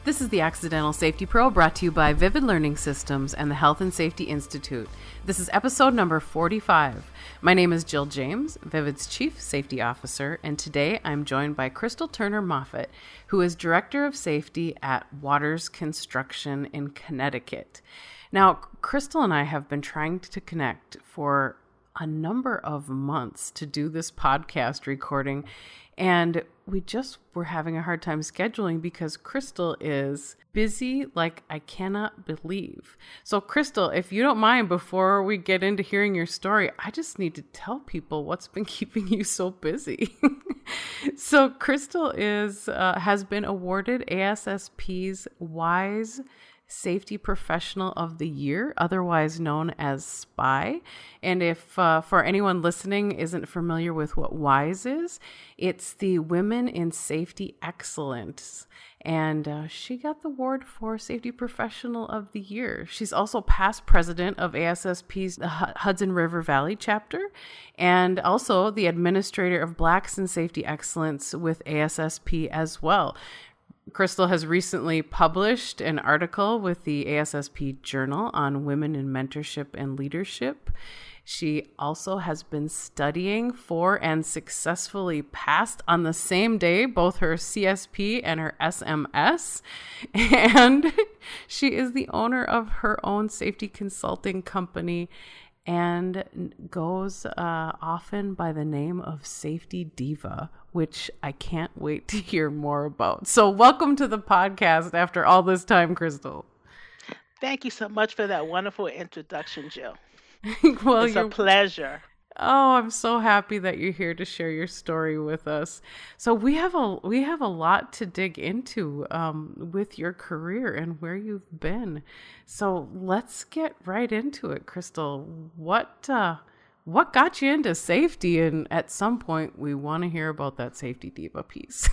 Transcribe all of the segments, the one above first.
This is the Accidental Safety Pro, brought to you by Vivid Learning Systems and the Health and Safety Institute. This is episode number 45. My name is Jill James, Vivid's Chief Safety Officer, and today I'm joined by Crystal Turner Moffett, who is Director of Safety at Waters Construction in Connecticut. Now, Crystal and I have been trying to connect for a number of months to do this podcast recording, and we just were having a hard time scheduling because Crystal is busy like I cannot believe. So Crystal, if you don't mind, before we get into hearing your story, I just need to tell people what's been keeping you so busy. So Crystal has been awarded ASSP's WISE Safety Professional of the Year, otherwise known as SPY. And if for anyone listening isn't familiar with what WISE is, it's the Women in Safety Excellence. And she got the award for Safety Professional of the Year. She's also past president of ASSP's Hudson River Valley chapter, and also the administrator of Blacks in Safety Excellence with ASSP as well. Crystal has recently published an article with the ASSP Journal on women in mentorship and leadership. She also has been studying for and successfully passed on the same day both her CSP and her SMS. And she is the owner of her own safety consulting company and goes often by the name of Safety Diva, which I can't wait to hear more about. So welcome to the podcast after all this time, Crystal. Thank you so much for that wonderful introduction, Jill. Well, it's a pleasure. Oh, I'm so happy that you're here to share your story with us. So we have a lot to dig into with your career and where you've been. So let's get right into it, Crystal. What got you into safety? And at some point, we want to hear about that Safety Diva piece.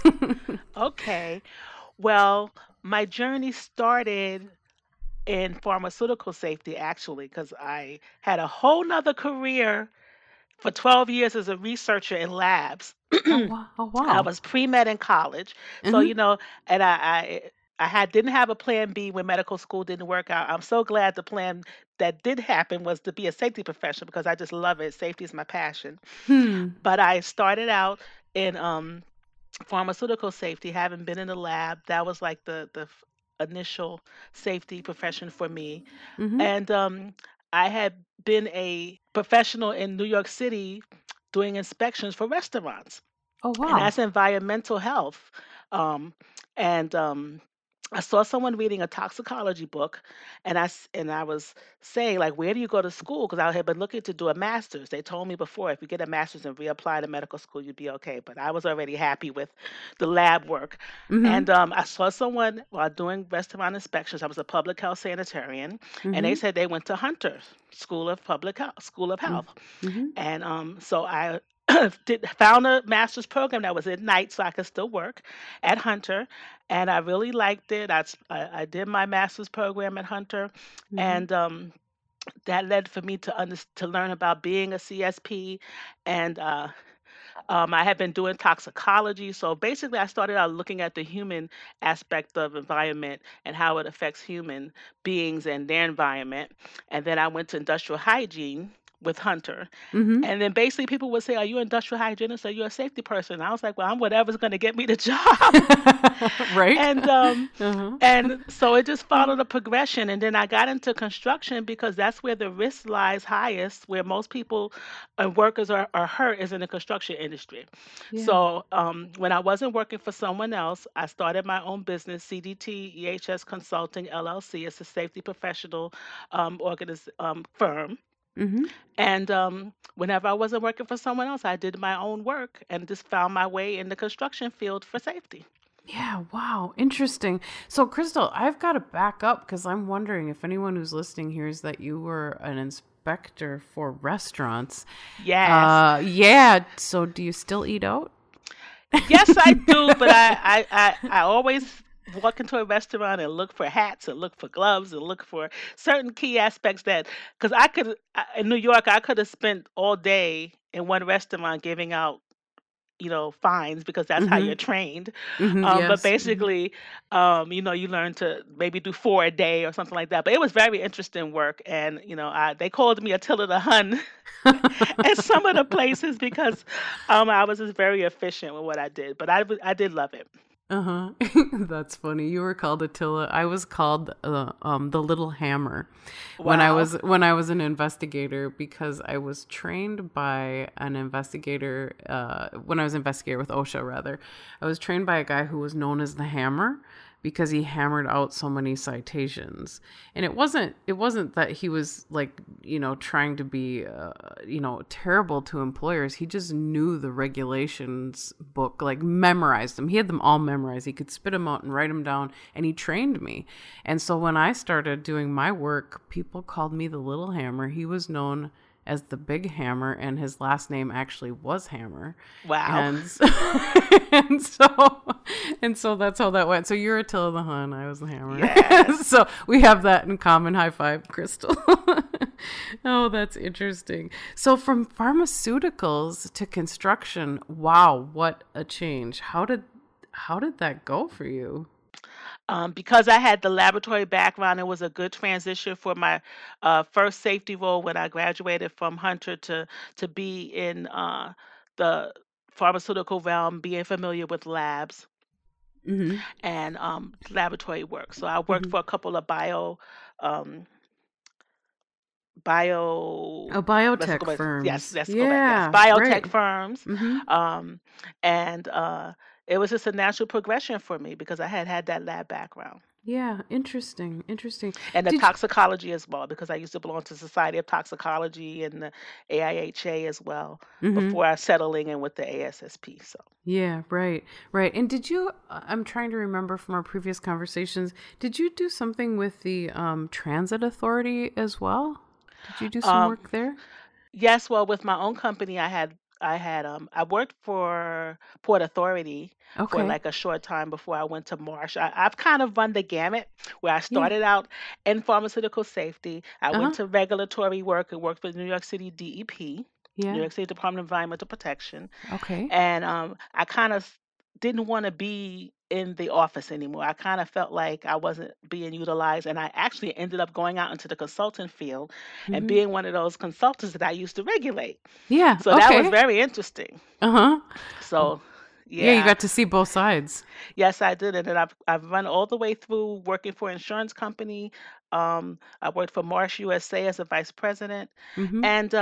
Okay. Well, my journey started in pharmaceutical safety, actually, because I had a whole nother career for 12 years as a researcher in labs. Oh, wow. I was pre-med in college. So, and I didn't have a plan B when medical school didn't work out. I'm so glad the plan that did happen was to be a safety professional because I just love it. Safety is my passion. But I started out in pharmaceutical safety, having been in the lab. That was like the initial safety profession for me. And I had been a professional in New York City doing inspections for restaurants. Oh, And wow. that's environmental health. And I saw someone reading a toxicology book, and I was saying, like, where do you go to school? Because I had been looking to do a master's. They told me before, if you get a master's and reapply to medical school, you'd be okay. But I was already happy with the lab work. And I saw someone while doing restaurant inspections. I was a public health sanitarian, and they said they went to Hunter School of Public Health, School of Health. And so I found a master's program that was at night so I could still work at Hunter, and I really liked it. I did my master's program at Hunter, and that led for me to learn about being a CSP, and I had been doing toxicology. So basically, I started out looking at the human aspect of environment and how it affects human beings and their environment, and then I went to industrial hygiene with Hunter. And then basically people would say, are you an industrial hygienist? Are you a safety person? And I was like, well, I'm whatever's going to get me the job. Right. And so it just followed a progression. And then I got into construction because that's where the risk lies highest, where most people and workers are hurt is in the construction industry. Yeah. So when I wasn't working for someone else, I started my own business, CDT EHS Consulting LLC. It's a safety professional firm. And whenever I wasn't working for someone else, I did my own work and just found my way in the construction field for safety. Yeah, wow, interesting. So, Crystal, I've got to back up because I'm wondering if anyone who's listening hears that you were an inspector for restaurants. Yes. Yeah. So, do you still eat out? Yes, I do, but I always walk into a restaurant and look for hats and look for gloves and look for certain key aspects because in New York, I could have spent all day in one restaurant giving out fines because that's how you're Mhm. trained. Mhm. But Yes. Mhm. basically, you learn to maybe do four a day or something like that. But it was very interesting work, and they called me Attila the Hun at some of the places because I was just very efficient with what I did. But I did love it. Uh-huh. That's funny. You were called Attila. I was called the Little Hammer Wow. when I was an investigator because I was trained by an investigator when I was investigator with OSHA rather. I was trained by a guy who was known as the Hammer because he hammered out so many citations. And it wasn't that he was like, trying to be terrible to employers. He just knew the regulations book, like memorized them. He had them all memorized. He could spit them out and write them down, and he trained me. And so when I started doing my work, people called me the Little Hammer. He was known as the Big Hammer, and his last name actually was Hammer. Wow. And so, and so and so that's how that went. So you're Attila the Hun, I was the Hammer. Yes. So we have that in common. High five, Crystal. Oh, that's interesting. So from pharmaceuticals to construction, wow, what a change. How did that go for you? Because I had the laboratory background, it was a good transition for my first safety role when I graduated from Hunter to be in the pharmaceutical realm, being familiar with labs Mm-hmm. and laboratory work. So I worked Mm-hmm. for a couple of um, bio. Oh, Let's go biotech back. Yes, firms. let's go back. Yes, Yeah, biotech right. firms, Mm-hmm. um, and it was just a natural progression for me because I had had that lab background. Yeah, interesting. Interesting. And the Did you toxicology as well, because I used to belong to Society of Toxicology and the AIHA as well mm-hmm. before I settling in with the ASSP. So, Yeah, right, right. And did you, I'm trying to remember from our previous conversations, did you do something with the Transit Authority as well? Did you do some um, work there? yes, well, with my own company, I worked for Port Authority for Okay. like a short time before I went to Marsh. I've kind of run the gamut where I Yeah. started out in pharmaceutical safety. I went Uh-huh. to regulatory work and worked for New York City DEP, New Yeah. York City Department of Environmental Protection. Okay. And I kind of didn't want to be in the office anymore. I kind of felt like I wasn't being utilized, and I actually ended up going out into the consultant field and Mm-hmm. being one of those consultants that I used to regulate. Yeah. So that was Okay. very interesting. Uh-huh. So Yeah, you yeah, got to see both sides. yes, I did it, and I've run all the way through working for an insurance company. I worked for Marsh USA as a vice president, Mm-hmm. and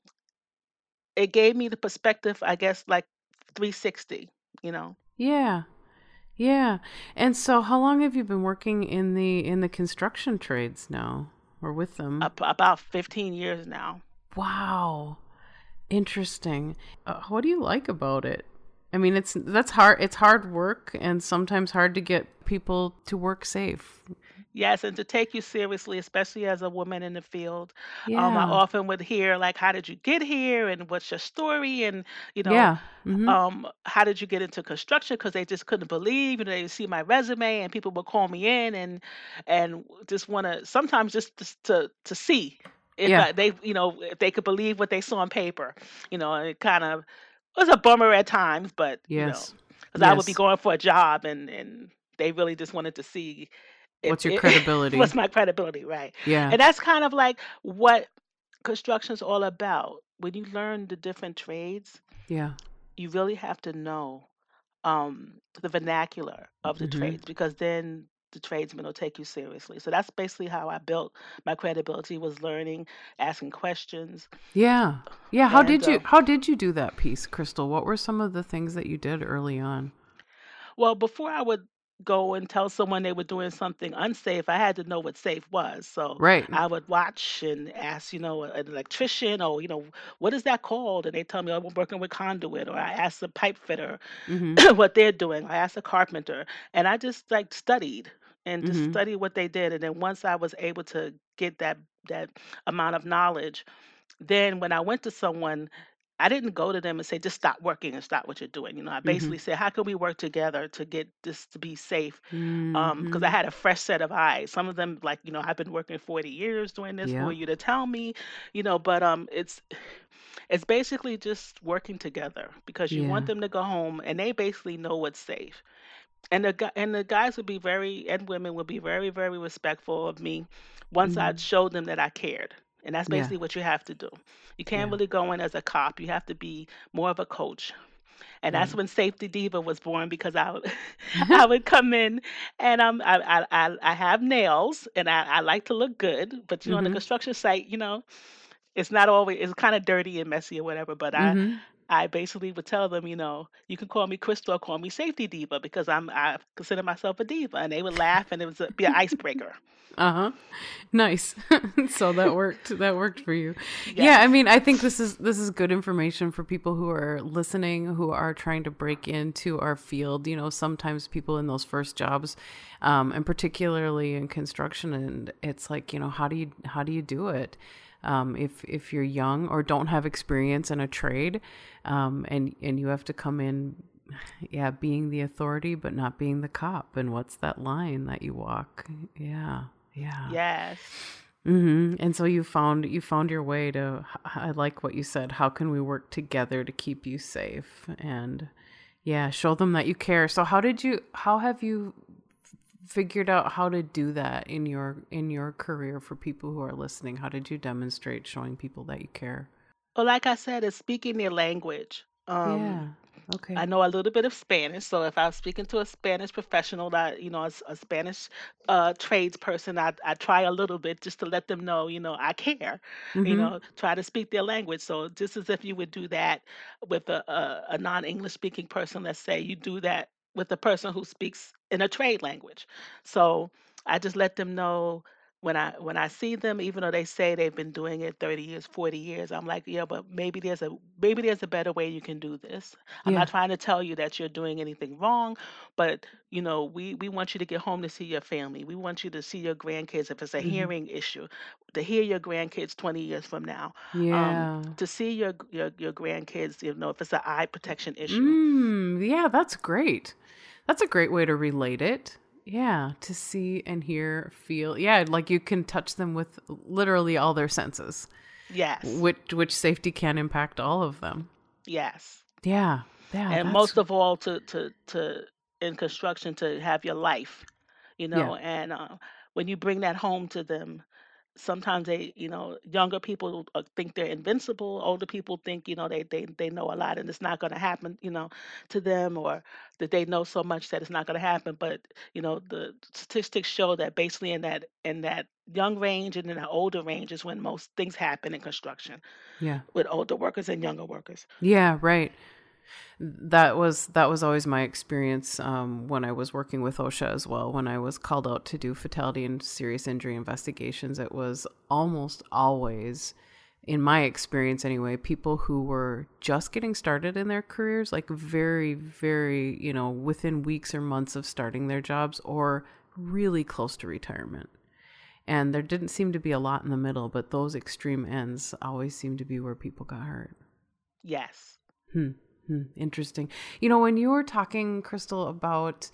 it gave me the perspective, I guess, like 360. You know. Yeah. Yeah. And so how long have you been working in the construction trades now or with them? About 15 years now. Wow. Interesting. What do you like about it? I mean, that's hard. It's hard work and sometimes hard to get people to work safe. Yes, and to take you seriously, especially as a woman in the field. I Yeah. often would hear like, "How did you get here?" and "What's your story?" and you know, Yeah. Mhm. "How did you get into construction?" Because they just couldn't believe, they see my resume, and people would call me in and just want to sometimes just to see if Yeah. if they could believe what they saw on paper. And it kind of was a bummer at times, but Yes. because I would be Yes. going for a job and they really just wanted to see if What's your it credibility? what's my credibility, right? Yeah. And that's kind of like what construction's all about. When you learn the different trades, Yeah. you really have to know the vernacular of the Mhm. trades because then the tradesmen will take you seriously. So that's basically how I built my credibility was learning, asking questions, Yeah. Yeah, how and did you how did you do that piece, Crystal? What were some of the things that you did early on? well, before I would go and tell someone they were doing something unsafe, I had to know what safe was. So Right. I would watch and ask, an electrician, or, what is that called? And they tell me, oh, I'm working with conduit. Or I ask the pipe fitter Mhm. what they're doing. I asked the carpenter. And I just like studied and just Mhm. studied what they did. And then once I was able to get that amount of knowledge, then when I went to someone, I didn't go to them and say, just stop working and stop what you're doing. I Mhm. basically said, how can we work together to get this to be safe? Because I Mhm. had a fresh set of eyes. Some of them, like, I've been working 40 years doing this. Who are Yep. you to tell me? But it's basically just working together because you want Yeah. them to go home and they basically know what's safe. And the guys would be very and women would be very, very respectful of me once I Mhm. showed them that I cared. And that's Yeah. basically what you have to do. You can't Yeah. really go in as a cop. You have to be more of a coach. And that's Right. when Safety Diva was born because I would I would come in and I have nails and I like to look good, but on the Mhm. construction site, it's not always it's kind of dirty and messy or whatever. But I Mhm. I basically would tell them, you can call me Crystal or call me Safety Diva because I consider myself a diva, and they would laugh, and it was be an icebreaker. Uh-huh. Nice. So that worked. That worked for you. Yeah, I Yes. mean, I think this is good information for people who are listening, who are trying to break into our field. Sometimes people in those first jobs, and particularly in construction, and it's like, how do you do it? If you're young or don't have experience in a trade, and you have to come in, yeah, being the authority but not being the cop, and what's that line that you walk? Yeah. Yeah. Yes. And so you found your way to, I like what you said, how can we work together to keep you safe, and yeah, show them that you care. So how have you figured out how to do that in your career? For people who are listening, how did you demonstrate showing people that you care? Well, like I said, it's speaking their language. Yeah. I Okay. know a little bit of Spanish, so if I was speaking to a Spanish professional, that a Spanish tradesperson, I try a little bit just to let them know, I care. Mm-hmm. Try to speak their language. So just as if you would do that with a non-English speaking person, let's say you do that with a person who speaks in a trade language. So I just let them know when I see them, even though they say they've been doing it 30 years, 40 years, I'm like, yeah, but maybe there's a better way you can do this. I'm Yeah. not trying to tell you that you're doing anything wrong, but we want you to get home to see your family. We want you to see your grandkids if it's a Mm-hmm. hearing issue, to hear your grandkids 20 years from now. Yeah. To see your grandkids, if it's an eye protection issue. Yeah, that's great. That's a great way to relate it. Yeah, to see and hear, feel. Yeah, like you can touch them with literally all their senses, Yes. which safety can impact all of them. Yes. Yeah. Yeah, And that's most of all, to in construction, to have your life, yeah. and when you bring that home to them, sometimes younger people think they're invincible. Older people think, they know a lot and it's not going to happen, to them, or that they know so much that it's not going to happen. But the statistics show that basically in that young range and in the older range is when most things happen in construction Yeah. with older workers and younger workers. Yeah, right. That was always my experience, when I was working with OSHA as well. When I was called out to do fatality and serious injury investigations, it was almost always, in my experience anyway, people who were just getting started in their careers, like very, very, within weeks or months of starting their jobs, or really close to retirement. And there didn't seem to be a lot in the middle, but those extreme ends always seemed to be where people got hurt. Yes. Hmm. Interesting. When you were talking, Crystal, about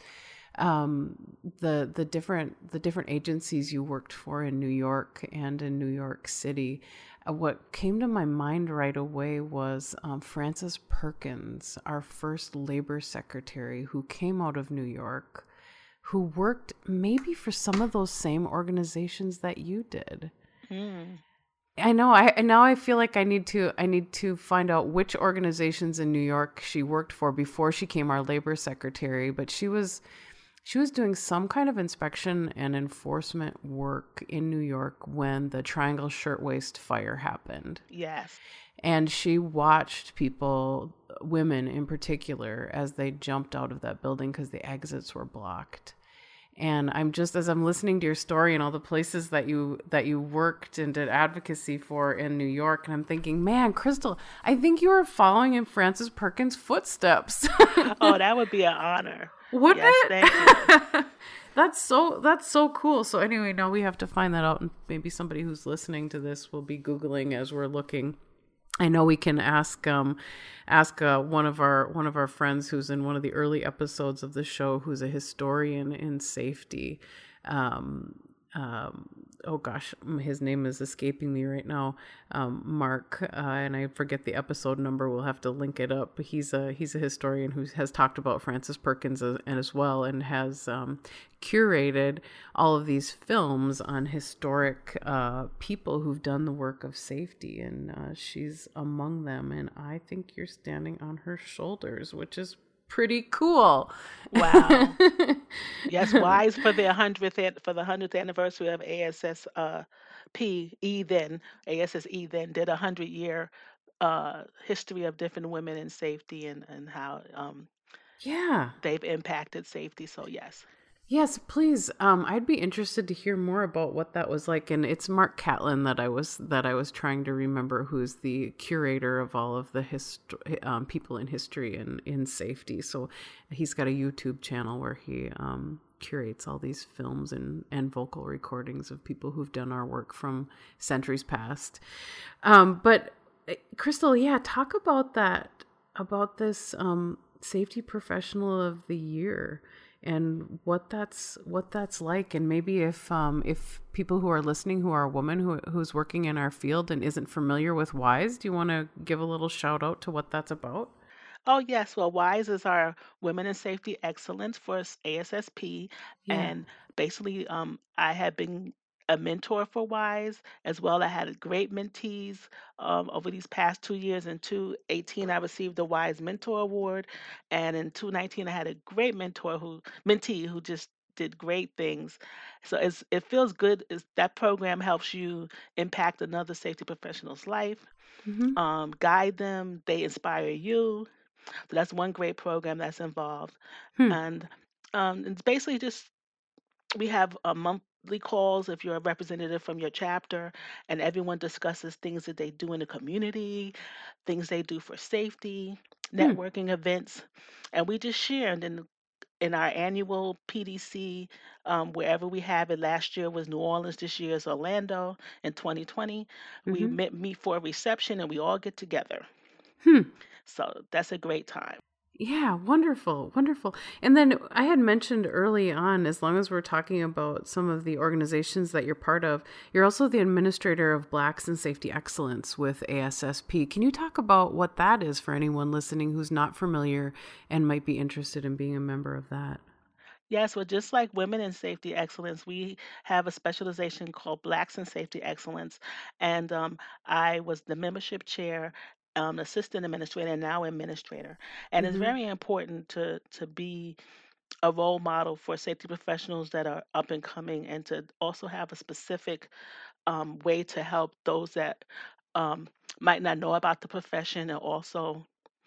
the different agencies you worked for in New York and in New York City, what came to my mind right away was Frances Perkins, our first labor secretary, who came out of New York, who worked maybe for some of those same organizations that you did. Mm. I know. I feel like I need to find out which organizations in New York she worked for before she became our labor secretary. But she was doing some kind of inspection and enforcement work in New York when the Triangle Shirtwaist Fire happened, Yes. and she watched people, women in particular, as they jumped out of that building because the exits were blocked. And as I'm listening to your story and all the places that you worked and did advocacy for in New York, and I'm thinking, man, Crystal, I think you were following in Frances Perkins' footsteps. Oh, that would be an honor. Wouldn't Yes, thank you. it? That's so cool. So anyway, now we have to find that out, and maybe somebody who's listening to this will be Googling as we're looking. I know we can ask one of our friends who's in one of the early episodes of the show, who's a historian in safety. Um, oh gosh, his name is escaping me right now. Mark, and I forget the episode number. We'll have to link it up. But he's a historian who has talked about Frances Perkins as well, and has curated all of these films on historic people who've done the work of safety, and she's among them. And I think you're standing on her shoulders, which is pretty cool. Wow. Yes, WISE for the 100th anniversary of ASSP then ASSE then did 100-year history of different women in safety and how Yeah. they've impacted safety. So yes. Yes, please. I'd be interested to hear more about what that was like. And it's Mark Catlin that I was trying to remember, who's the curator of all of the people in history and in safety. So he's got a YouTube channel where he curates all these films and vocal recordings of people who've done our work from centuries past. But Crystal, yeah, talk about this safety professional of the year, and what that's like. And maybe if people who are listening who are a woman who's working in our field and isn't familiar with WISE, do you want to give a little shout out to what that's about? Oh, yes. Well, WISE is our Women in Safety Excellence for ASSP. Yeah. And basically, I have been a mentor for WISE as well. I had great mentees over these past 2 years. In 2018, I received the WISE Mentor Award. And in 2019, I had a great mentee who just did great things. So it feels good. That program helps you impact another safety professional's life, Mm-hmm. guide them, they inspire you. So that's one great program that's involved. Hmm. And it's basically just we have monthly calls if you're a representative from your chapter, and everyone discusses things that they do in the community, things they do for safety, Hmm. networking events, and we just share. And then in our annual PDC, wherever we have it, last year was New Orleans, this year is Orlando. In 2020, we Mm-hmm. meet for a reception and we all get together. Hmm. So that's a great time. Yeah, wonderful, wonderful. And then I had mentioned early on, as long as we're talking about some of the organizations that you're part of, you're also the administrator of Blacks in Safety Excellence with ASSP. Can you talk about what that is for anyone listening who's not familiar and might be interested in being a member of that? Yes, well, just like Women in Safety Excellence, we have a specialization called Blacks in Safety Excellence. And I was the membership chair, assistant administrator, and now administrator. And it's Mm-hmm. very important to be a role model for safety professionals that are up and coming, and to also have a specific way to help those that um, might not know about the profession, and also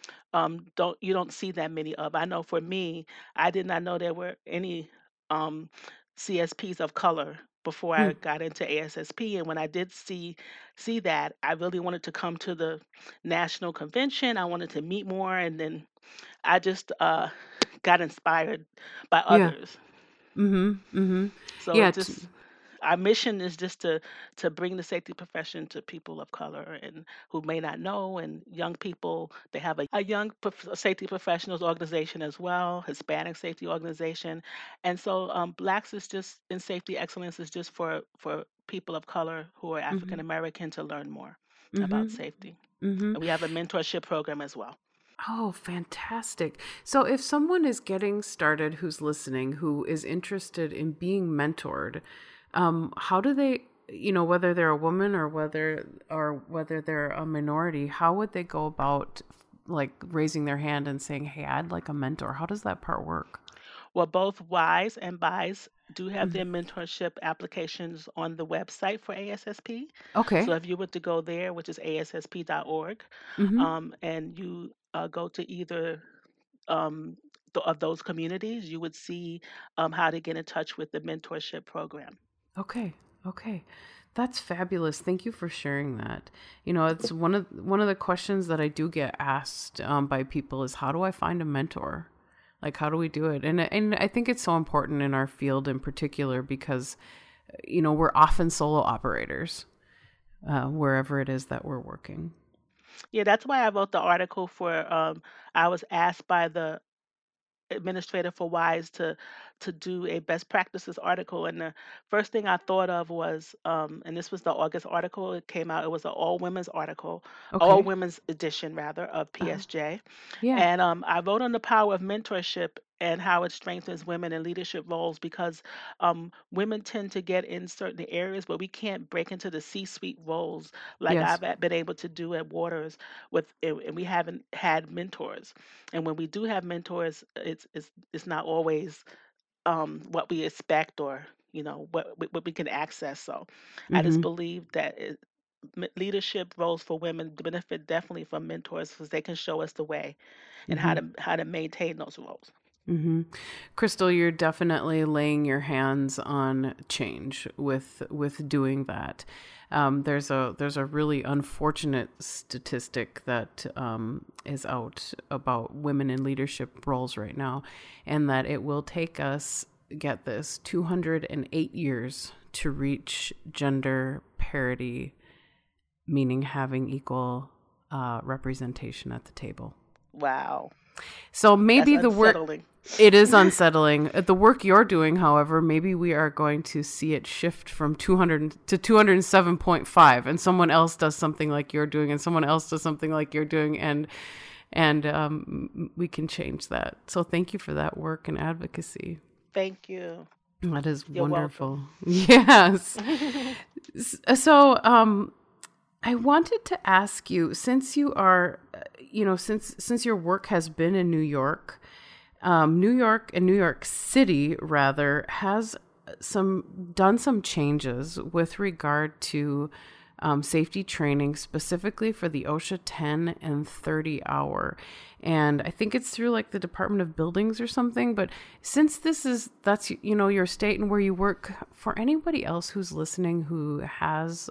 don't see that many of. I know for me, I did not know there were any um, CSPs of color before Hmm. I got into ASSP. And when I did see that, I really wanted to come to the national convention. I wanted to meet more, and then I just got inspired by Yeah. others. Mm-hmm. Mm-hmm. So Yeah. it just our mission is just to bring the safety profession to people of color and who may not know, and young people. They have a young safety professionals organization as well, Hispanic safety organization. And so blacks is just in safety excellence is just for people of color who are Mm-hmm. African American to learn more about Mm-hmm. safety. Mm-hmm. And we have a mentorship program as well. Oh, fantastic. So if someone is getting started who's listening, who is interested in being mentored, how do they, whether they're a woman or whether they're a minority, how would they go about like raising their hand and saying, "Hey, I'd like a mentor." How does that part work? Well, both WISE and BIS do have Mhm. their mentorship applications on the website for ASSP. So Okay. if you were to go there, which is ASSP.org, Mm-hmm. and you go to either um, of those communities, you would see how to get in touch with the mentorship program. Okay. Okay. That's fabulous. Thank you for sharing that. It's one of the questions that I do get asked by people is, how do I find a mentor? Like, how do we do it? And I think it's so important in our field in particular because, we're often solo operators wherever it is that we're working. Yeah, that's why I wrote the article for. I was asked by the administrator for WISE to do a best practices article, and the first thing I thought of was, and this was the August article. It came out. It was an all women's article, all Okay. women's edition rather of Uh-huh. PSJ. Yeah. And I wrote on the power of mentorship and how it strengthens women in leadership roles because women tend to get in certain areas where we can't break into the C-suite roles like Yes. Been able to do at Waters with, and we haven't had mentors. And when we do have mentors, it's not always what we expect or what we can access. So I just Mhm. believe that leadership roles for women benefit definitely from mentors because they can show us the way and Mhm. how to maintain those roles. Mhm. Crystal, you're definitely laying your hands on change with doing that. There's a really unfortunate statistic that is out about women in leadership roles right now, and that it will take us, get this, 208 years to reach gender parity, meaning having equal representation at the table. Wow, So that's maybe the work, unsettling. it is unsettling. The work you're doing, however, maybe we are going to see it shift from 200 to 207.5, and someone else does something like you're doing, and someone else does something like you're doing, and we can change that. So thank you for that work and advocacy. Thank you. That is You're welcome. wonderful. Yes. So, I wanted to ask you, since you are, since your work has been in New York, New York and New York City rather has done some changes with regard to safety training, specifically for the OSHA 10 and 30 hour. And I think it's through like the Department of Buildings or something. But since that's your state and where you work, for anybody else who's listening who has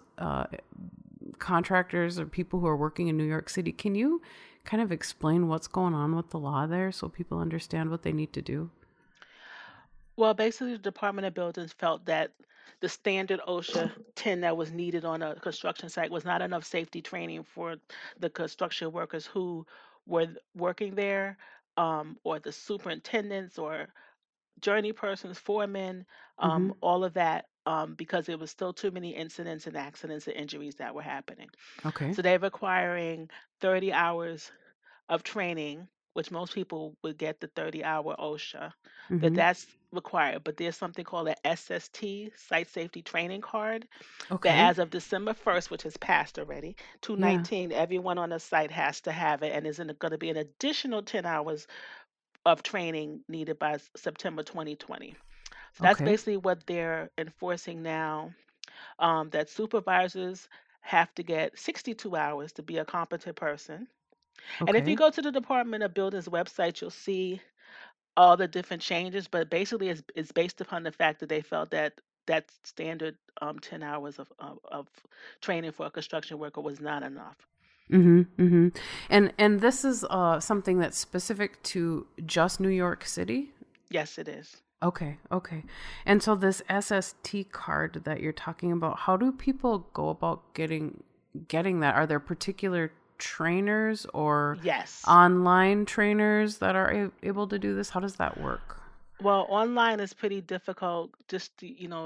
contractors or people who are working in New York City, can you kind of explain what's going on with the law there so people understand what they need to do? Well, basically, the Department of Buildings felt that the standard OSHA 10 that was needed on a construction site was not enough safety training for the construction workers who were working there, or the superintendents or journey persons, foremen, Mm-hmm. all of that, because there was still too many incidents and accidents and injuries that were happening. Okay. So they're requiring 30 hours of training, which most people would get the 30-hour OSHA, Mm-hmm. that's required. But there's something called a SST, Site Safety Training Card, that Okay. as of December 1st, which has passed already, Yeah. 219, everyone on the site has to have it. And there's going to be an additional 10 hours of training needed by September 2020. So that's Okay. basically what they're enforcing now, that supervisors have to get 62 hours to be a competent person. And if you Okay. go to the Department of Buildings website, you'll see all the different changes, but basically it's based upon the fact that they felt that that standard 10 hours of training for a construction worker was not enough. Mm-hmm. Mm-hmm. And this is something that's specific to just New York City? Yes, it is. Okay, okay. And so this SST card that you're talking about, how do people go about getting that? Are there particular trainers or Yes. online trainers that are able to do this? How does that work? Well, online is pretty difficult. Just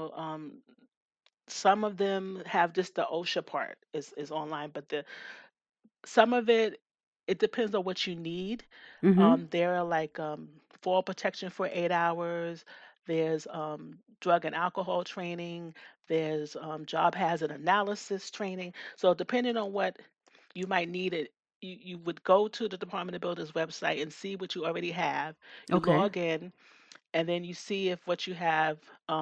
some of them have just the OSHA part is online, but the some of it depends on what you need. Mm-hmm. There are like fall protection for 8 hours. There's drug and alcohol training. There's job hazard analysis training. So depending on what you might need it, you would go to the Department of Builders website and see what you already have. You Okay. log in and then you see if what you have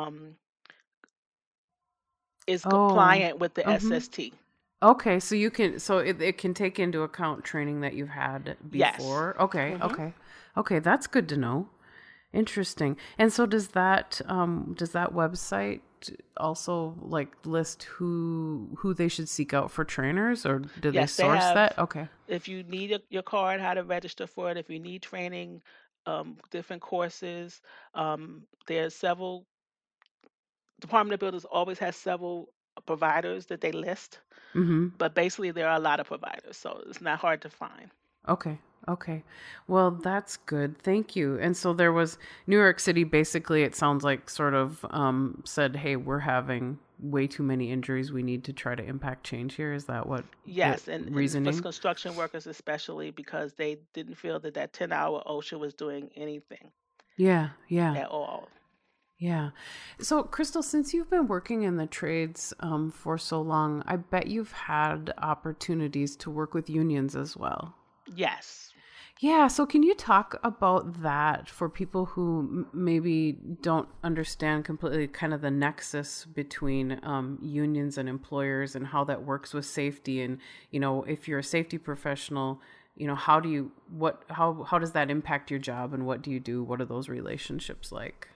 is Oh. compliant with the Mm-hmm. SST. Okay, so it can take into account training that you've had Yes. before. Okay, hmm okay. Okay, that's good to know. Interesting. And so does that website also like list who they should seek out for trainers, or do they Yes, they source have. that? Okay. If you need your card, how to register for it. If you need training, different courses, there's several. Department of Builders always has several providers that they list, Mm-hmm. but basically there are a lot of providers, so it's not hard to find. Okay. Okay. Well, that's good. Thank you. And so there was New York City, basically, it sounds like sort of said, hey, we're having way too many injuries. We need to try to impact change here. Is that what the Yes, and for reasoning? construction workers especially because they didn't feel that that 10-hour OSHA was doing anything Yeah. Yeah. at all. Yeah. So, Crystal, since you've been working in the trades for so long, I bet you've had opportunities to work with unions as well. Yes. Yeah, so can you talk about that for people who maybe don't understand completely kind of the nexus between unions and employers and how that works with safety? And, if you're a safety professional, how do you, how does that impact your job and what do you do? What are those relationships like?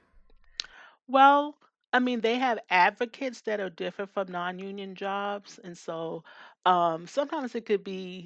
Well, I mean, they have advocates that are different from non-union jobs, and so sometimes it could be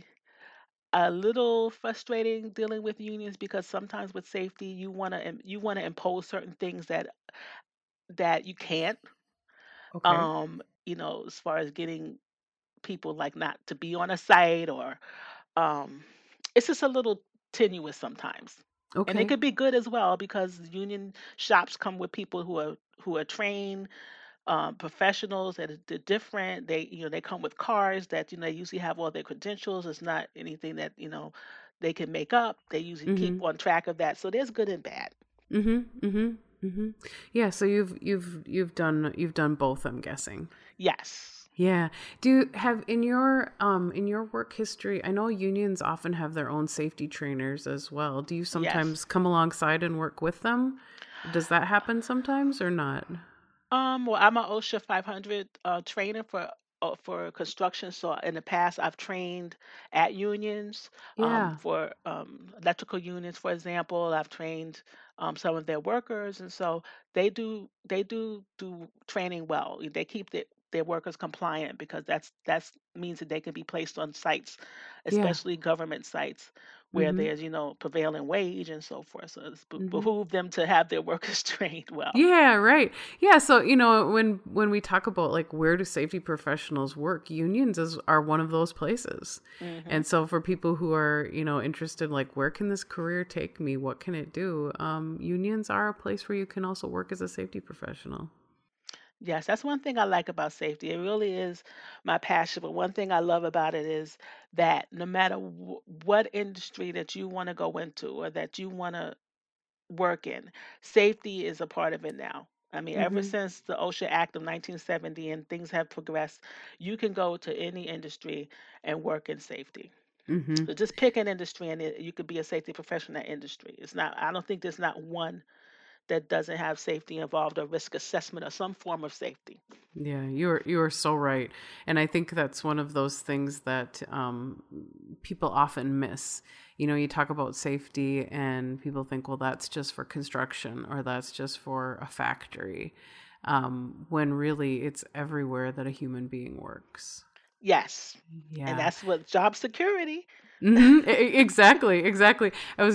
a little frustrating dealing with unions because sometimes with safety you want to impose certain things that you can't. Okay. As far as getting people like not to be on a site or um it's just a little tenuous sometimes. And it Okay. could be good as well because union shops come with people who are trained professionals that are different. They come with cars that they usually have all their credentials. It's not anything that they can make up. They usually keep Mm-hmm. on track of that. So there's good and bad. Mm-hmm. Mm-hmm. Mm-hmm. Yeah, so you've done both, I'm guessing. Yes. Yeah. Do you have in your work history, I know unions often have their own safety trainers as well. Do you Yes. sometimes come alongside and work with them? Does that happen sometimes or not? Well, I'm a OSHA 500 trainer for construction. So in the past, I've trained at unions Yeah. for electrical unions, for example. I've trained some of their workers, and so they do training well. They keep their workers compliant because that's means that they can be placed on sites, Yeah. especially government sites where Mhm. there's prevailing wage and so forth. So it's Mhm. behoove them to have their workers trained well. Yeah, right. Yeah, so when we talk about like where do safety professionals work, unions are one of those places. Hmm. And so for people who are, interested like where can this career take me? What can it do? Unions are a place where you can also work as a safety professional. Yes, that's one thing I like about safety. It really is my passion. But one thing I love about it is that no matter what industry that you want to go into or that you want to work in, safety is a part of it now. I mean, ever Mhm. since the OSHA Act of 1970 and things have progressed, you can go to any industry and work in safety. Mhm. So just pick an industry and you could be a safety professional in that industry. I don't think there's not one that doesn't have safety involved or risk assessment or some form of safety. Yeah, you are so right, and I think that's one of those things that people often miss. You talk about safety, and people think, well, that's just for construction or that's just for a factory, when really it's everywhere that a human being works. Yes, and Yeah. that's what job security. Exactly, exactly.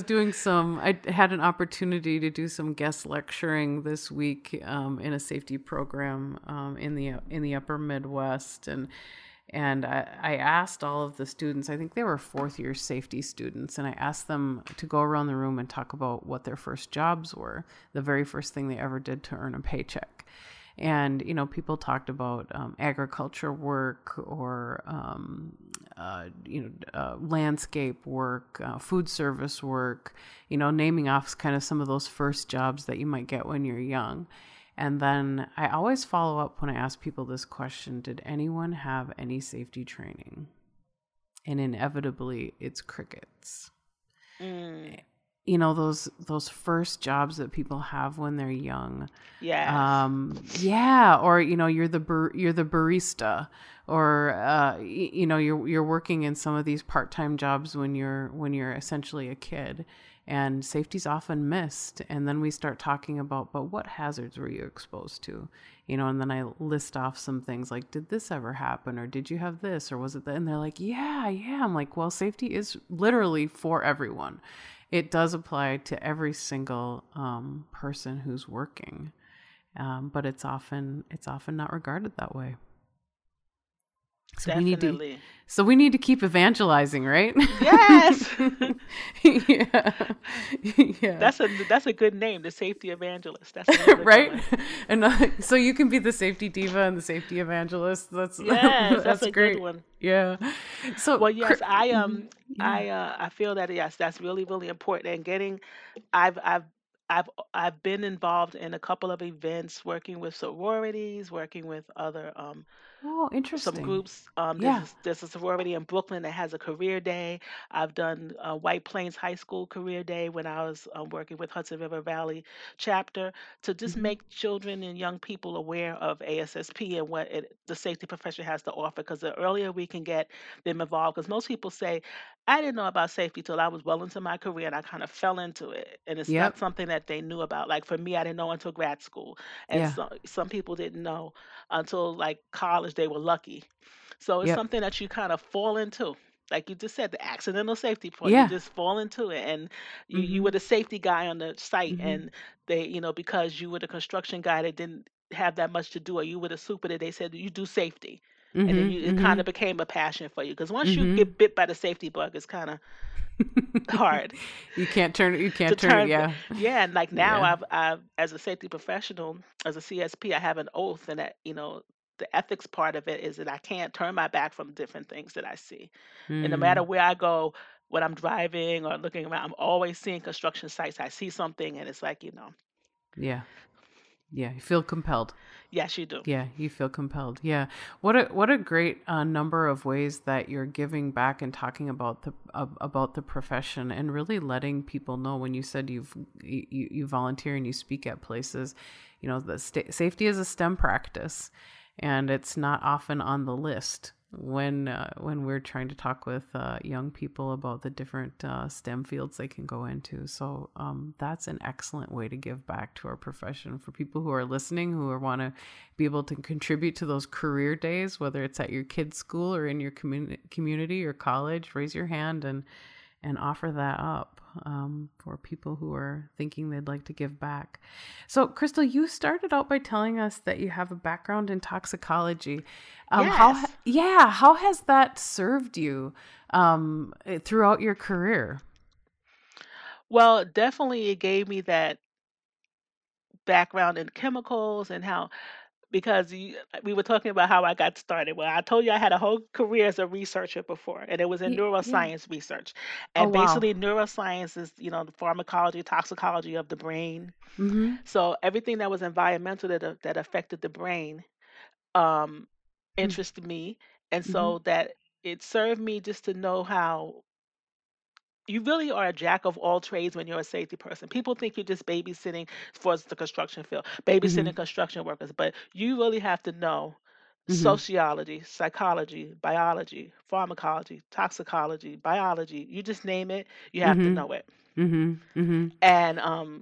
I had an opportunity to do some guest lecturing this week in a safety program in the upper Midwest, and I asked all of the students, I think they were fourth year safety students, and I asked them to go around the room and talk about what their first jobs were, the very first thing they ever did to earn a paycheck. And, people talked about agriculture work or, landscape work, food service work, naming off kind of some of those first jobs that you might get when you're young. And then I always follow up when I ask people this question: did anyone have any safety training? And inevitably, it's crickets. Mm, Those first jobs that people have when they're young. yes. Yeah, or you're the barista, or you're working in some of these part-time jobs when you're essentially a kid, and safety's often missed. And then we start talking about, but what hazards were you exposed to? And then I list off some things like, did this ever happen, or did you have this, or was it that? And they're like, yeah. I'm like, well, safety is literally for everyone. It does apply to every single person who's working, but it's often not regarded that way. So we need to Definitely. so we need to keep evangelizing, right? Yes. Yeah. Yeah. That's a good name, the safety evangelist. That's a real good Right? one. And so you can be the safety diva and the safety evangelist. That's Yes, that's that's a good great. one. Yeah. So Well, yes, mhm. Yeah. I feel that yes, that's really really important. And getting, I've I've I've been involved in a couple of events, working with sororities, working with other Oh, some interesting. groups. Yeah. There's a sorority in Brooklyn that has a career day. I've done White Plains High School career day when I was working with Hudson River Valley chapter, to just Hmm. make children and young people aware of ASSP and what the safety profession has to offer. Because the earlier we can get them involved, because most people say, I didn't know about safety till I was well into my career and I kind of fell into it. And it's not Yep. something that they knew about. Like for me, I didn't know until grad school. And Yeah. some people didn't know until like college. They were lucky. So it's Yep. something that you kind of fall into. Like you just said, the accidental safety point, you Yeah. just fall into it. And you were Mhm. the safety guy on the site, Mhm. and they, because you were the construction guy that didn't have that much to do, or you were the super that they said you do safety. And then Mhm. it kind of Mhm. became a passion for you. Because once you Mhm. get bit by the safety bug, it's kind of hard You can't turn it. You to can't turn it. turn. Yeah. Yeah, and like now, Yeah. I've as a safety professional, as a CSP, I have an oath, and that the ethics part of it is that I can't turn my back from different things that I see. And no matter Mm. where I go, when I'm driving or looking around, I'm always seeing construction sites. I see something, and it's like, Yeah. Yeah. You feel compelled. yes, you do. Yeah, you feel compelled. Yeah, what a great number of ways that you're giving back and talking about the profession and really letting people know. When you said you volunteer and you speak at places, the safety is a STEM practice, and it's not often on the list when we're trying to talk with young people about the different STEM fields they can go into. So that's an excellent way to give back to our profession for people who are listening, who want to be able to contribute to those career days, whether it's at your kid's school or in your community or college. Raise your hand and offer that up for people who are thinking they'd like to give back. So, Crystal, you started out by telling us that you have a background in toxicology. Yes. How has that served you throughout your career? Well, definitely it gave me that background in chemicals and how, because we were talking about how I got started. Well, I told you I had a whole career as a researcher before, and it was in Yeah. neuroscience research. Oh, And wow. basically, neuroscience is, the pharmacology, toxicology of the brain. Mm-hmm. So everything that was environmental that affected the brain um, interested me, and Mm-hmm. so that it served me just to know how you really are a jack of all trades when you're a safety person. People think you're just babysitting for the construction field, Mm-hmm. babysitting construction workers, but you really have to know Mm-hmm. sociology, psychology, biology, pharmacology, toxicology, biology. You just name it, you have to Mm-hmm. know it. Mm-hmm. Mm-hmm. And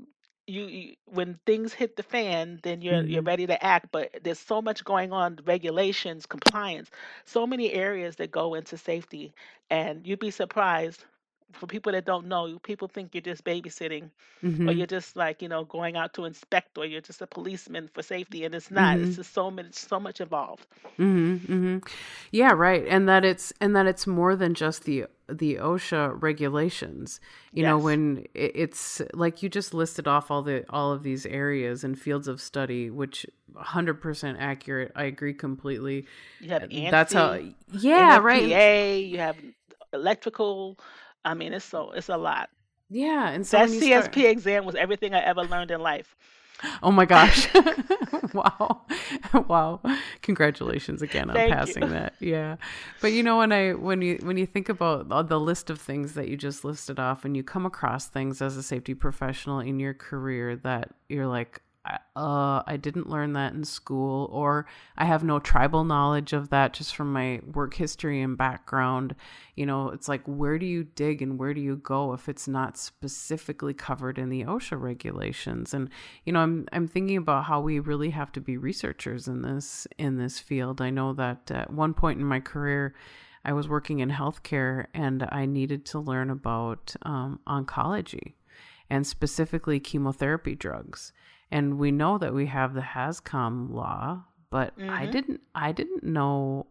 when things hit the fan, then you're Mm-hmm. ready to act. But there's so much going on, regulations, compliance, so many areas that go into safety, and you'd be surprised. For people that don't know, people think you're just babysitting, or Mm-hmm. you're just like, going out to inspect, or you're just a policeman for safety, and it's not. It's Mm-hmm. just so much involved. Mm-hmm, mm-hmm. Yeah, right. And that it's more than just the OSHA regulations. Yes, When it's like you just listed off all of these areas and fields of study, which 100% accurate. I agree completely. you have That's how. ANSI, Yeah, right. NFPA, you have electrical. I mean, it's a lot. Yeah, and so That when you start. CSP exam was everything I ever learned in life. Oh my gosh. Wow. Wow. Congratulations again on Thank you. passing that. Yeah. But when you think about the list of things that you just listed off, and you come across things as a safety professional in your career that you're like, I didn't learn that in school, or I have no tribal knowledge of that just from my work history and background. It's like, where do you dig and where do you go if it's not specifically covered in the OSHA regulations? And, I'm thinking about how we really have to be researchers in this field. I know that at one point in my career, I was working in healthcare and I needed to learn about oncology and specifically chemotherapy drugs. And we know that we have the HAZCOM law, but I Mhm. didn't know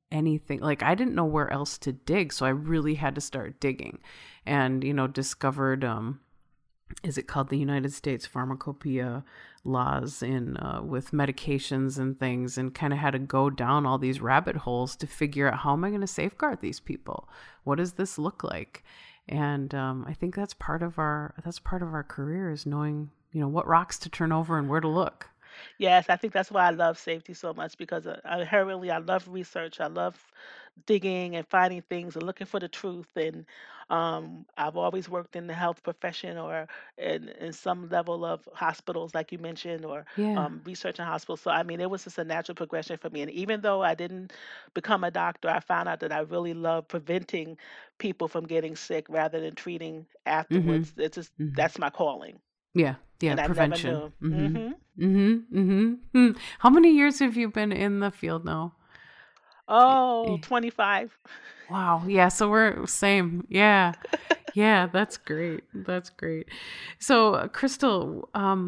anything. Like, I didn't know where else to dig, so I really had to start digging, and discovered is it called the United States Pharmacopoeia laws in with medications and things, and kind of had to go down all these rabbit holes to figure out, how am I going to safeguard these people? What does this look like? And I think that's part of our career, is knowing what rocks to turn over and where to look. Yes, I think that's why I love safety so much because inherently I love research. I love digging and finding things and looking for the truth. And I've always worked in the health profession or in some level of hospitals, like you mentioned, or Yeah. research in hospitals. So, I mean, it was just a natural progression for me. And even though I didn't become a doctor, I found out that I really love preventing people from getting sick rather than treating Mm-hmm. afterwards. It's just, Mm-hmm. that's my calling. Yeah. Yeah. And I never Prevention. knew. Mm-hmm. Hmm. Mm-hmm. Mm-hmm. How many years have you been in the field now? Oh, 25. Wow. Yeah. So we're same. Yeah. Yeah. That's great. That's great. So, Crystal,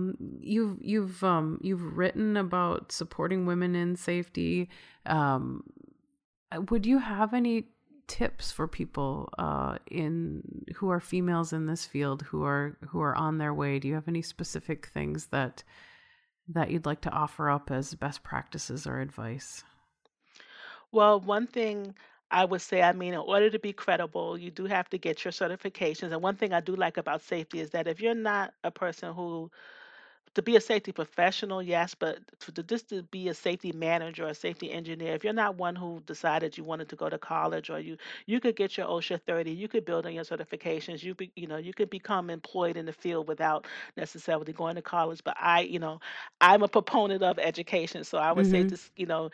you've written about supporting women in safety. Um, would you have any tips for people in who are females in this field, who are on their way? Do you have any specific things that you'd like to offer up as best practices or advice? Well, one thing I would say, I mean, in order to be credible, you do have to get your certifications. And one thing I do like about safety is that if you're not a person who, to be a safety professional, yes, but just to be a safety manager or a safety engineer, if you're not one who decided you wanted to go to college or you could get your OSHA 30, you could build on your certifications, you could become employed in the field without necessarily going to college. But I'm a proponent of education. So I would say Mm-hmm. just,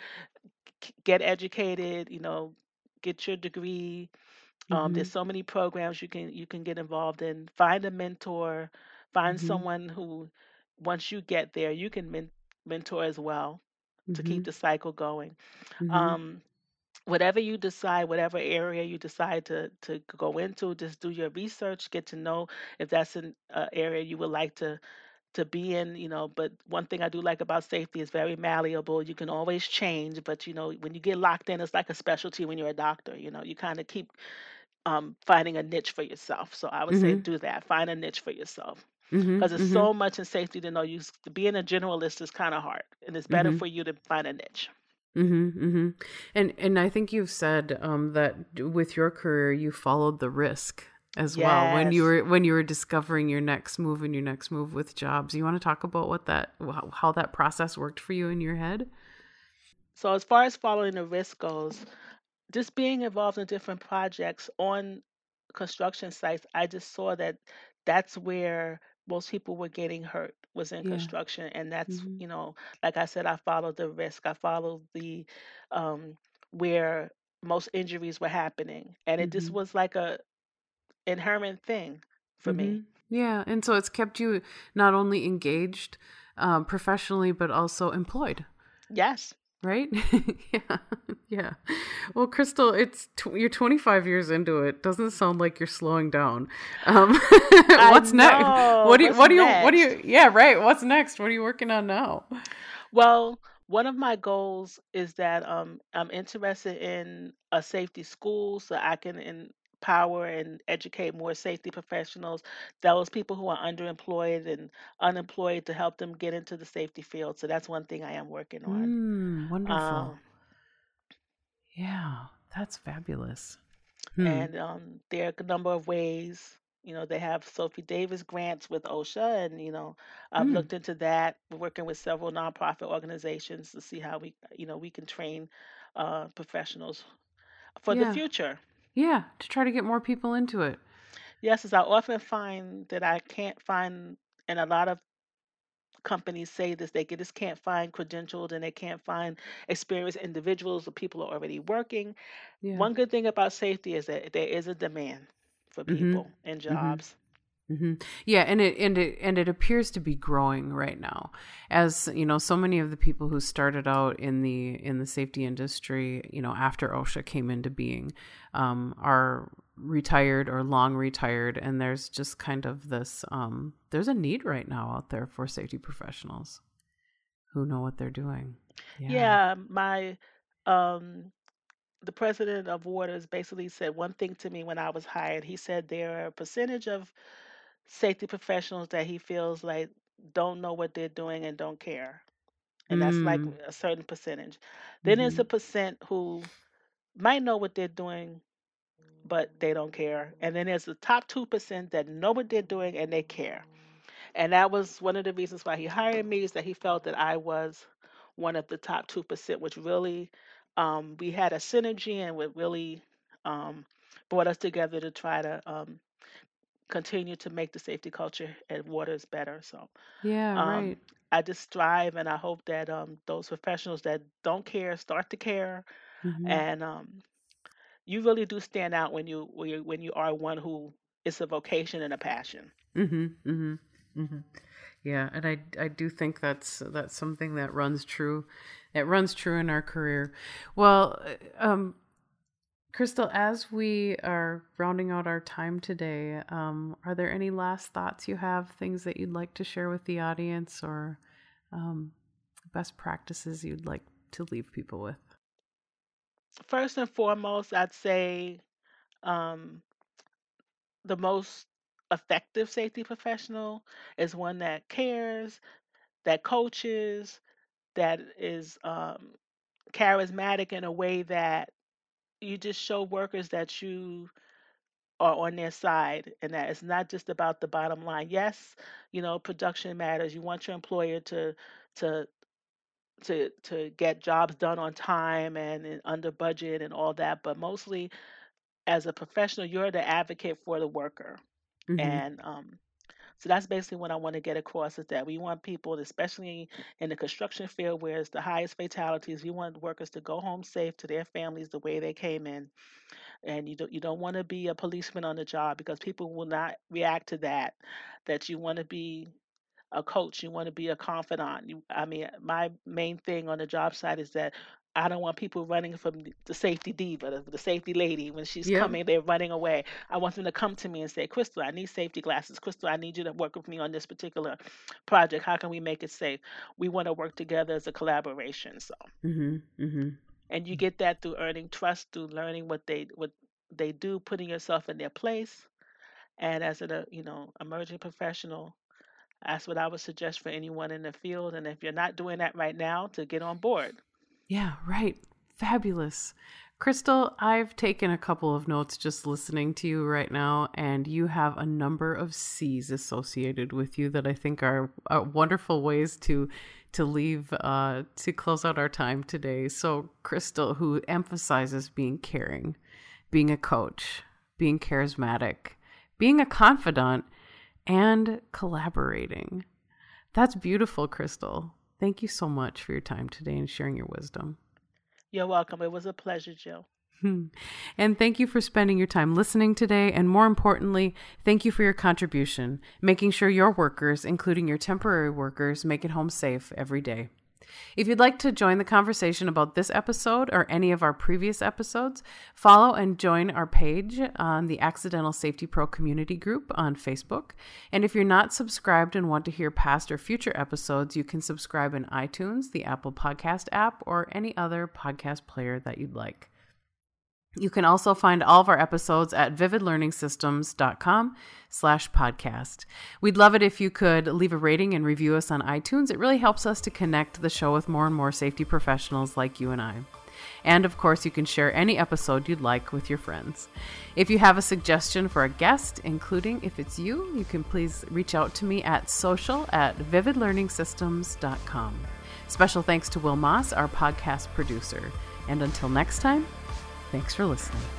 get educated, get your degree. There's Mm-hmm. so many programs you can get involved in. Find a mentor, find Mm-hmm. someone who once you get there, you can mentor as well to Mm-hmm. keep the cycle going. Mm-hmm. Um, Whatever you decide, whatever area you decide to go into, just do your research, get to know if that's an area you would like to be in, but one thing I do like about safety is very malleable. You can always change, but when you get locked in, it's like a specialty when you're a doctor. You kind of keep finding a niche for yourself. So I would say Mm-hmm. do that. Find a niche for yourself because Mm-hmm. there's Mm-hmm. so much in safety to know. Being a generalist is kind of hard, and it's better Mm-hmm. for you to find a niche. Mm-hmm. Mm-hmm. And I think you've said that with your career you followed the risk as well when you Yes. were discovering your next move and your next move with jobs. You want to talk about how that process worked for you in your head? So as far as following the risk goes, just being involved in different projects on construction sites, I just saw that that's where most people were getting hurt was in Yeah. construction. And that's, Mm-hmm. like I said, I followed the risk. I followed the um, where most injuries were happening. And it just Mm-hmm. was like a inherent thing for Mm-hmm. me. Yeah, and so it's kept you not only engaged professionally but also employed. Yes. Right? Yeah. Yeah. Well, Crystal, you're 25 years into it. Doesn't sound like you're slowing down. Um, I what's next? know. What's What do next? you, yeah, right. What's next? What are you working on now? Well, one of my goals is that I'm interested in a safety school so I can empower and educate more safety professionals, those people who are underemployed and unemployed to help them get into the safety field. So that's one thing I am working on. Wonderful. Um, Yeah, that's fabulous. Hmm. and there are a number of ways. They have Sophie Davis grants with OSHA, and I've Hmm. looked into that. We're working with several nonprofit organizations to see how we can train professionals for the Yeah. future. Yeah, to try to get more people into it. Yes, as I often find that I can't find, and a lot of companies say this, just can't find credentialed and they can't find experienced individuals or people who are already working. Yeah. One good thing about safety is that there is a demand for Mhm. people and Mhm. jobs. Yeah, and it appears to be growing right now. As you know, so many of the people who started out in the safety industry, after OSHA came into being, are retired or long retired, and there's just kind of this there's a need right now out there for safety professionals who know what they're doing. Yeah. Yeah, my um the president of Waters basically said one thing to me when I was hired. He said there are a percentage of safety professionals that he feels like don't know what they're doing and don't care. And that's like Mm. a certain percentage. Then there's a Mhm. percent who might know what they're doing, but they don't care. And then there's the top 2% that know what they're doing and they care. And that was one of the reasons why he hired me, is that he felt that I was one of the top 2%, which really, we had a synergy, and what really um, brought us together to try to continue to make the safety culture at Waters better. So Yeah, um, right. I just strive, and I hope that those professionals that don't care start to care. Mhm. And you really do stand out when you are one who it's a vocation and a passion. Mhm. Mhm. Mhm. Yeah, and I do think that's something that runs true. It runs true in our career. Well, Crystal, as we are rounding out our time today, are there any last thoughts you have, things that you'd like to share with the audience, or um, best practices you'd like to leave people with? First and foremost, I'd say um, the most effective safety professional is one that cares, that coaches, that is charismatic in a way that you just show workers that you are on their side, and that it's not just about the bottom line. Yes, production matters. You want your employer to to get jobs done on time and under budget and all that, but mostly as a professional, you're the advocate for the worker. Mm-hmm. And so that's basically what I want to get across, is that we want people, especially in the construction field where it's the highest fatalities, we want workers to go home safe to their families the way they came in. And you don't want to be a policeman on the job, because people will not react to that. That you want to be a coach, you want to be a confidant. I mean, my main thing on the job site is that I don't want people running from the safety diva, the safety lady. When she's Yep. coming, they're running away. I want them to come to me and say, Crystal, I need safety glasses. Crystal, I need you to work with me on this particular project. How can we make it safe? We want to work together as a collaboration. So, Mm-hmm. Mm-hmm. and you get that through earning trust, through learning what they do, putting yourself in their place. And as a emerging professional, that's what I would suggest for anyone in the field. And if you're not doing that right now, to get on board. Yeah, right. Fabulous. Crystal, I've taken a couple of notes just listening to you right now, and you have a number of C's associated with you that I think are wonderful ways to leave to close out our time today. So, Crystal, who emphasizes being caring, being a coach, being charismatic, being a confidant, and collaborating. That's beautiful, Crystal. Thank you so much for your time today and sharing your wisdom. You're welcome. It was a pleasure, Jill. And thank you for spending your time listening today. And more importantly, thank you for your contribution, making sure your workers, including your temporary workers, make it home safe every day. If you'd like to join the conversation about this episode or any of our previous episodes, follow and join our page on the Accidental Safety Pro community group on Facebook. And if you're not subscribed and want to hear past or future episodes, you can subscribe in iTunes, the Apple Podcast app, or any other podcast player that you'd like. You can also find all of our episodes at vividlearningsystems.com/podcast. We'd love it if you could leave a rating and review us on iTunes. It really helps us to connect the show with more and more safety professionals like you and I. And of course, you can share any episode you'd like with your friends. If you have a suggestion for a guest, including if it's you, you can please reach out to me at social@vividlearningsystems.com. Special thanks to Will Moss, our podcast producer. And until next time, thanks for listening.